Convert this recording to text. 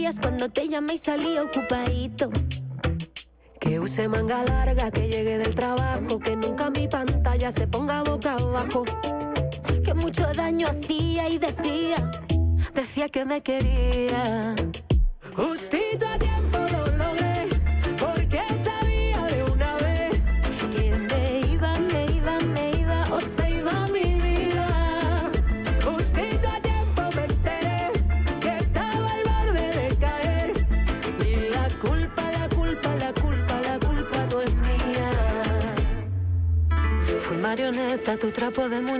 Cuando te llamé y salí ocupadito. Que use manga larga, que llegue del trabajo, que nunca mi pantalla se ponga boca abajo. Que mucho daño hacía y decía que me quería. Justito a tiempo lo logré, porque sabía de una vez que me iba o se iba mi vida. Justito a tiempo me enteré que estaba al borde de caer, y la culpa no es mía. Fui marioneta, tu trapo de muñeca.